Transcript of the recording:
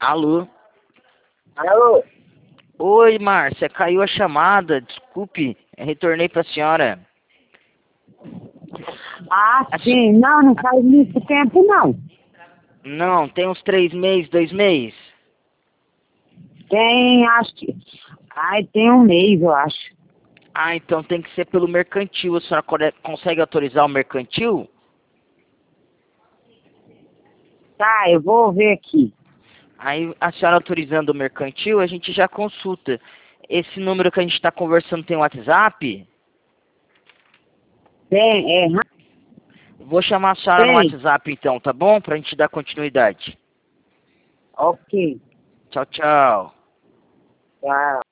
Alô? Alô? Oi, Márcia, caiu a chamada, desculpe, retornei para a senhora. Ah, sim. Não faz muito tempo, não. Não, tem uns 3 meses, 2 meses? Tem, acho que... Ai, tem um mês, eu acho. Ah, então tem que ser pelo mercantil. A senhora consegue autorizar o mercantil? Tá, eu vou ver aqui. Aí a senhora autorizando o mercantil, a gente já consulta. Esse número que a gente está conversando tem WhatsApp? Tem, Vou chamar a senhora no tem. WhatsApp então, tá bom? Pra gente dar continuidade. Ok. Tchau, tchau. Tá.